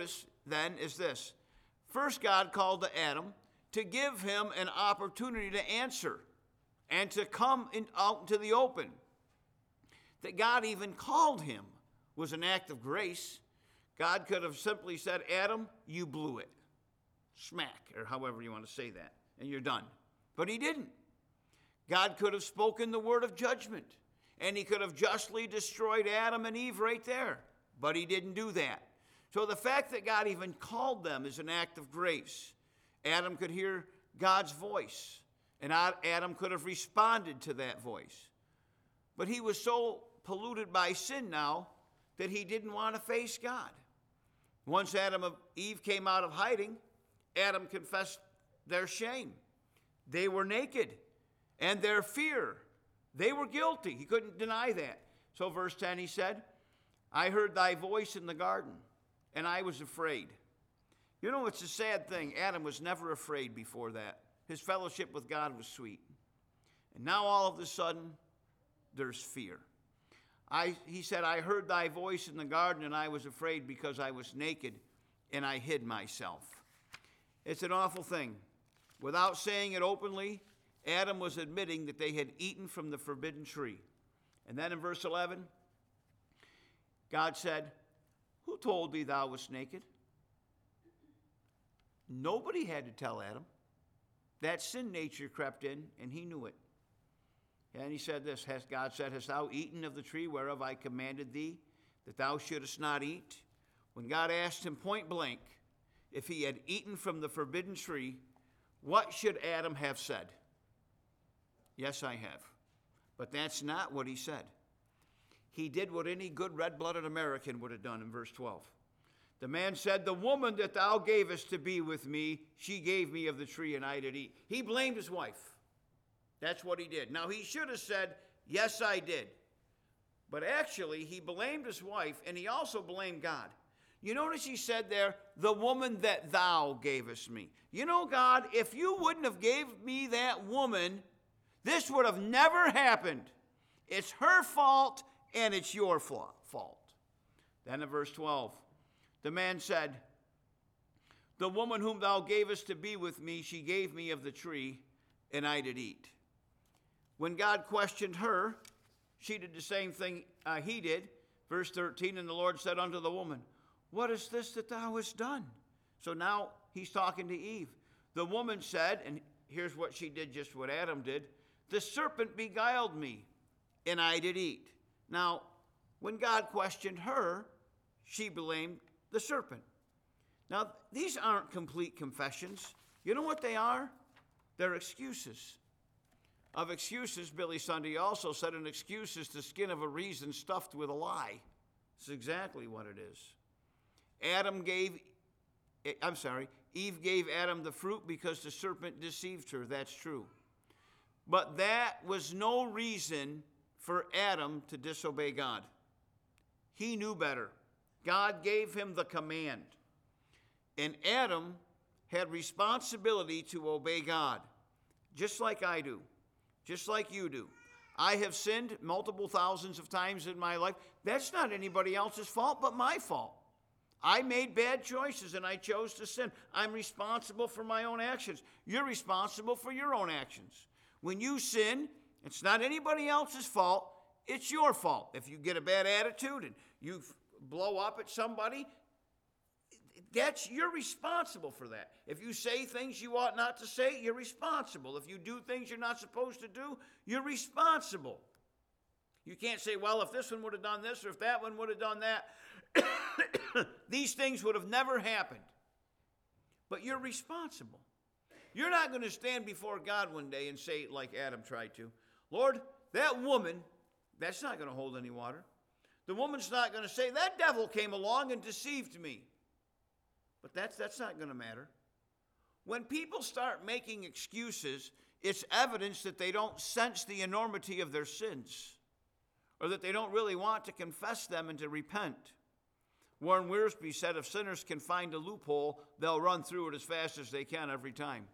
notice then is this. First, God called to Adam to give him an opportunity to answer and to come out into the open. That God even called him was an act of grace. God could have simply said, Adam, you blew it. Smack, or however you want to say that, and you're done. But he didn't. God could have spoken the word of judgment, and he could have justly destroyed Adam and Eve right there. But he didn't do that. So the fact that God even called them is an act of grace. Adam could hear God's voice, and Adam could have responded to that voice. But he was so polluted by sin now that he didn't want to face God. Once Adam and Eve came out of hiding, Adam confessed their shame. They were naked, and their fear. They were guilty. He couldn't deny that. So verse 10, he said, I heard thy voice in the garden, and I was afraid. You know, it's a sad thing. Adam was never afraid before that. His fellowship with God was sweet. And now all of a sudden, there's fear. He said, I heard thy voice in the garden, and I was afraid because I was naked, and I hid myself. It's an awful thing. Without saying it openly, Adam was admitting that they had eaten from the forbidden tree. And then in verse 11, God said, who told thee thou wast naked? Nobody had to tell Adam. That sin nature crept in, and he knew it. And he said this, God said, hast thou eaten of the tree whereof I commanded thee, that thou shouldest not eat? When God asked him point blank if he had eaten from the forbidden tree, what should Adam have said? Yes, I have. But that's not what he said. He did what any good red-blooded American would have done in verse 12. The man said, the woman that thou gavest to be with me, she gave me of the tree, and I did eat. He blamed his wife. That's what he did. Now, he should have said, yes, I did. But actually, he blamed his wife, and he also blamed God. You notice he said there, the woman that thou gavest me. You know, God, if you wouldn't have gave me that woman, this would have never happened. It's her fault, and it's your fault. Then in verse 12, the man said, the woman whom thou gavest to be with me, she gave me of the tree, and I did eat. When God questioned her, she did the same thing he did. Verse 13, and the Lord said unto the woman, what is this that thou hast done? So now he's talking to Eve. The woman said, and here's what she did, just what Adam did, the serpent beguiled me, and I did eat. Now, when God questioned her, she blamed the serpent. Now, these aren't complete confessions. You know what they are? They're excuses. Of excuses, Billy Sunday also said an excuse is the skin of a reason stuffed with a lie. It's exactly what it is. Eve gave Adam the fruit because the serpent deceived her. That's true. But that was no reason for Adam to disobey God. He knew better. God gave him the command. And Adam had responsibility to obey God, just like I do. Just like you do. I have sinned multiple thousands of times in my life. That's not anybody else's fault but my fault. I made bad choices and I chose to sin. I'm responsible for my own actions. You're responsible for your own actions. When you sin, it's not anybody else's fault. It's your fault. If you get a bad attitude and you blow up at somebody, you're responsible for that. If you say things you ought not to say, you're responsible. If you do things you're not supposed to do, you're responsible. You can't say, well, if this one would have done this or if that one would have done that, these things would have never happened. But you're responsible. You're not going to stand before God one day and say, like Adam tried to, Lord, that woman, that's not going to hold any water. The woman's not going to say, that devil came along and deceived me. But that's not going to matter. When people start making excuses, it's evidence that they don't sense the enormity of their sins, or that they don't really want to confess them and to repent. Warren Wiersbe said, if sinners can find a loophole, they'll run through it as fast as they can every time.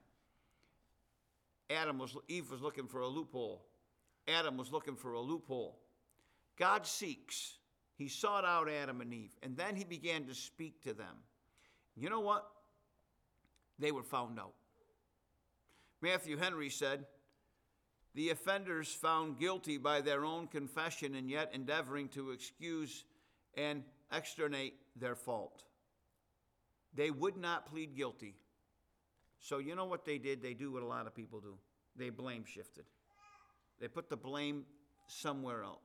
Eve was looking for a loophole. Adam was looking for a loophole. God seeks. He sought out Adam and Eve, and then he began to speak to them. You know what? They were found out. Matthew Henry said, the offenders found guilty by their own confession and yet endeavoring to excuse and extenuate their fault. They would not plead guilty. So you know what they did? They do what a lot of people do. They blame shifted. They put the blame somewhere else.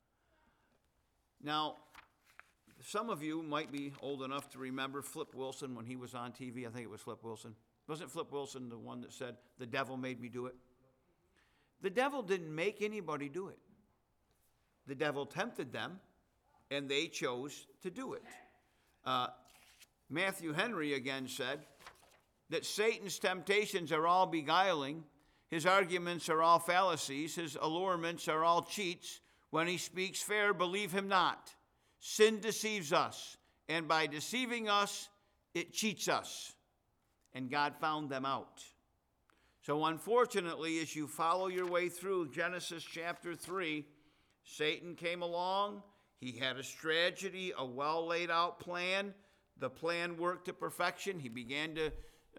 Now, some of you might be old enough to remember Flip Wilson when he was on TV. I think it was Flip Wilson. Wasn't Flip Wilson the one that said, the devil made me do it? The devil didn't make anybody do it. The devil tempted them, and they chose to do it. Matthew Henry again said that Satan's temptations are all beguiling, his arguments are all fallacies, his allurements are all cheats. When he speaks fair, believe him not. Sin deceives us, and by deceiving us, it cheats us. And God found them out. So unfortunately, as you follow your way through Genesis chapter 3, Satan came along. He had a strategy, a well laid out plan. The plan worked to perfection. He began to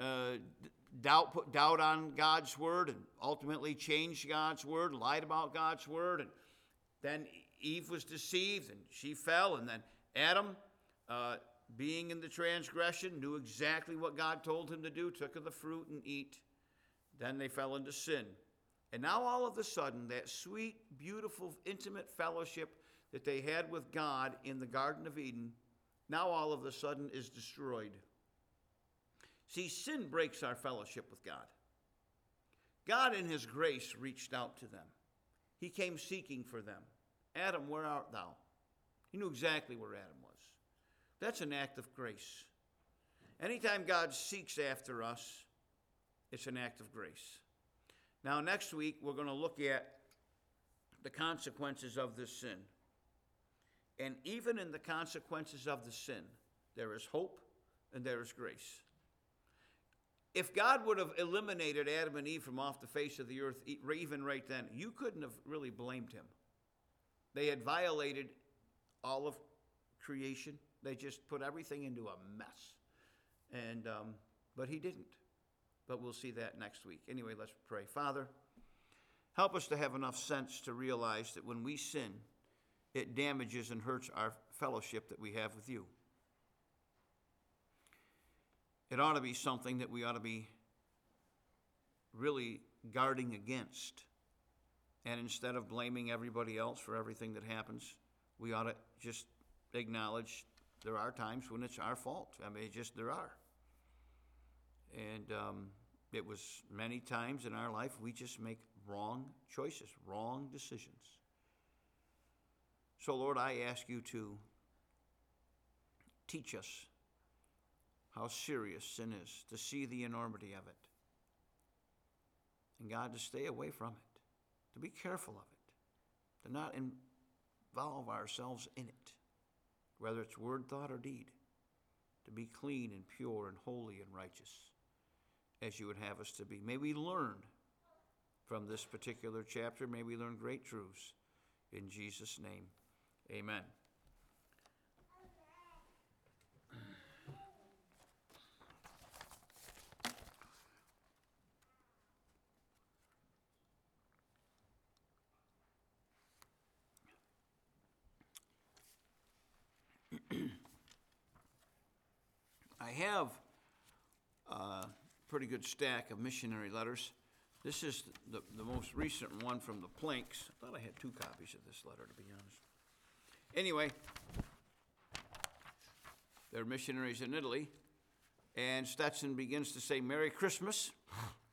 put doubt on God's word and ultimately changed God's word, lied about God's word. And then Eve was deceived and she fell. And then Adam, being in the transgression, knew exactly what God told him to do, took of the fruit and eat. Then they fell into sin. And now all of a sudden, that sweet, beautiful, intimate fellowship that they had with God in the Garden of Eden, now all of a sudden is destroyed. See, sin breaks our fellowship with God. God in his grace reached out to them. He came seeking for them. Adam, where art thou? He knew exactly where Adam was. That's an act of grace. Anytime God seeks after us, it's an act of grace. Now, next week, we're going to look at the consequences of this sin. And even in the consequences of the sin, there is hope and there is grace. If God would have eliminated Adam and Eve from off the face of the earth, even right then, you couldn't have really blamed him. They had violated all of creation. They just put everything into a mess. But he didn't. But we'll see that next week. Anyway, let's pray. Father, help us to have enough sense to realize that when we sin, it damages and hurts our fellowship that we have with you. It ought to be something that we ought to be really guarding against. And instead of blaming everybody else for everything that happens, we ought to just acknowledge there are times when it's our fault. I mean, there are. And it was many times in our life we just make wrong choices, wrong decisions. So, Lord, I ask you to teach us how serious sin is, to see the enormity of it. And God, to stay away from it, to be careful of it, to not involve ourselves in it, whether it's word, thought, or deed, to be clean and pure and holy and righteous as you would have us to be. May we learn from this particular chapter. May we learn great truths. In Jesus' name, amen. I have a pretty good stack of missionary letters. This is the most recent one from the Planks. I thought I had 2 copies of this letter, to be honest. Anyway, they're missionaries in Italy, and Stetson begins to say, Merry Christmas.